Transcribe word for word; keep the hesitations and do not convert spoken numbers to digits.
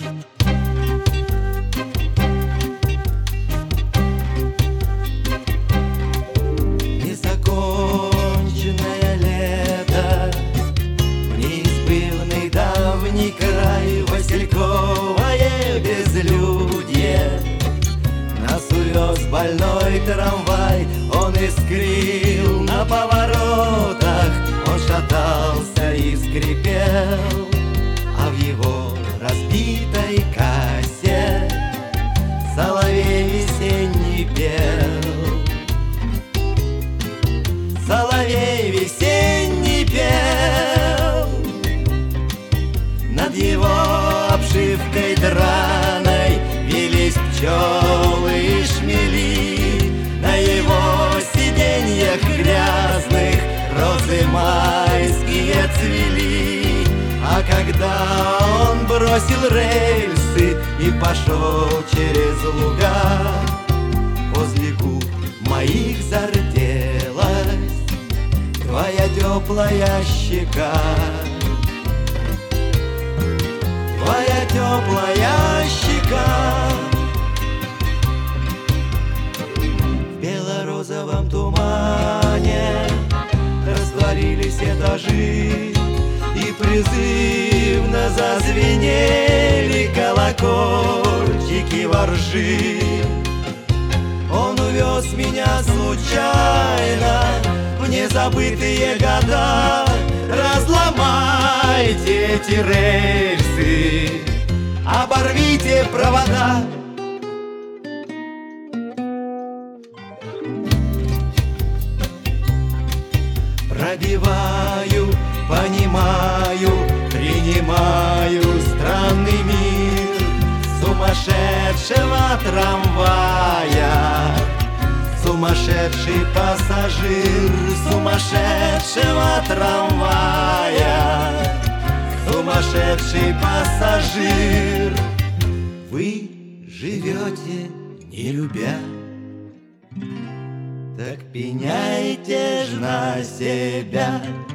Незаконченное лето, неизбывный давний край, васильковое безлюдье. Нас увез больной трамвай, он искрил на поворотах, он шатался и скрипел, а в его разбитой кассе соловей весенний пел. Соловей весенний пел над его обшивкой драной, вились пчелы и шмели, на его сиденьях грязных розы майские цвели. А когда он бросил рельсы и пошел через луга, возле губ моих зарделась твоя теплая щека. Твоя теплая щека. В бело-розовом тумане растворились этажи, и призывно зазвенели колокольчики воржи. Он увез меня случайно в незабытые года. Разломайте эти рельсы, оборвите провода. Пробиваю, понимаю, принимаю странный мир сумасшедшего трамвая. Сумасшедший пассажир сумасшедшего трамвая. Сумасшедший пассажир. Вы живете, не любя, так пеняйте ж на себя.